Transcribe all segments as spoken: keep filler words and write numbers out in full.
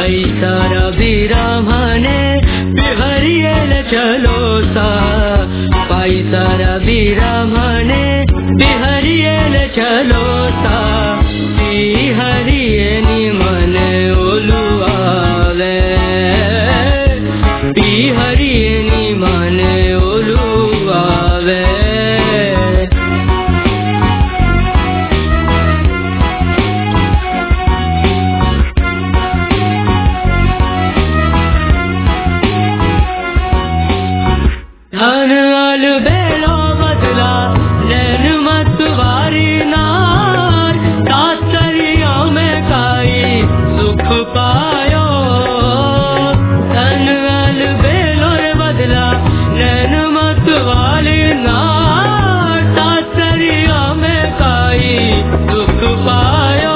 पैसर विरामने बिहरियल चलो सा पैसर विरामने बिहरियल चलो सा बिहरिये निमन ओलुआवे बिहरिये निमन ओलुआवे धन अल बेलो बदला नैन मत वारी नार तात्तरिया में काई सुख पायो धन अल बेलो बदला नैन मत वाली नार तात्तरिया में काई सुख पायो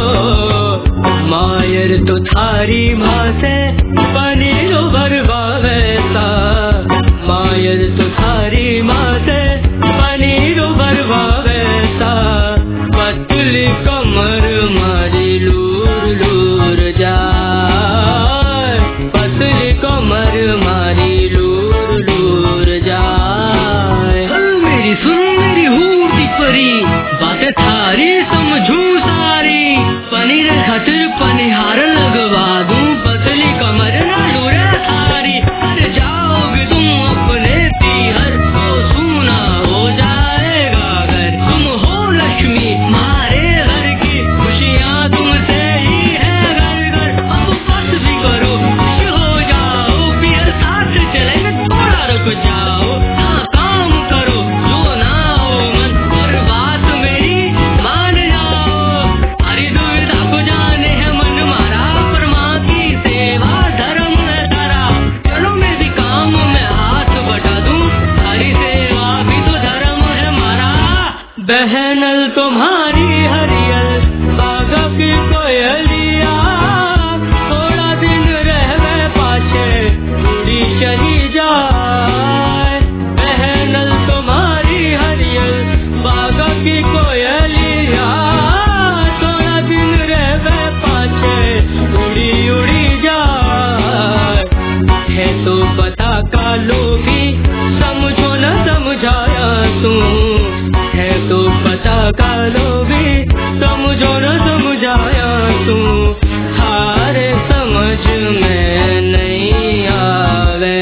मायर तो थारी माँ से बनी लो बरबावेसा मायर तो थारी माते पनीर बरबावेसा पतली कमर मारी लूर लूर जाए पतली कमर मारी लूर लूर जाए मेरी सुन मेरी हूटी परी बातें थारी समझू सारी पनीर खातिर पनिहार लगवा दूं पतली कमर ना लूरे थारी अरे जाओगे तुम अपने तीहर तो सूना हो जाएगा घर तुम हो लक्ष्मी मारे घर की खुशियाँ तुमसे ही है घर घर अब बस भी करो खुश हो जाओ पियर साथ चले थोड़ा रुक जाओ हाँ काम करो जो ना हो मन और बात मेरी मान जाओ हरी दुविधा को जाने है मन मारा परमा की सेवा धर्म है तारा चलो मैं भी काम में हाथ बटा दूं हरी सेवा भी तो धर्म है मारा बहनल तुम्हारी हरियल बाग की कोयलिया थोड़ा दिन रहवे पाछे उड़ी चली जाए बहनल तुम्हारी हरियल बाग की कोयलिया थोड़ा दिन रहवे पाछे उड़ी उड़ी जाए है तो बता का लोभी समझो न समझाया तू है तो बता का लोभी समझो न समझाया तू हारे समझ में नहीं आवे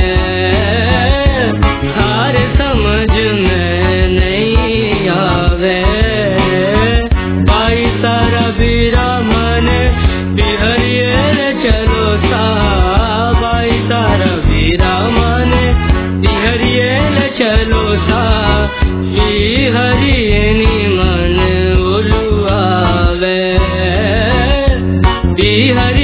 हारे समझ में नहीं आवे भाई सारा विरामन बिहरियल चलो सा भाई सारा विरामन बिहरियल चलो सा बिहरिये निमन ओलुआवे बिहर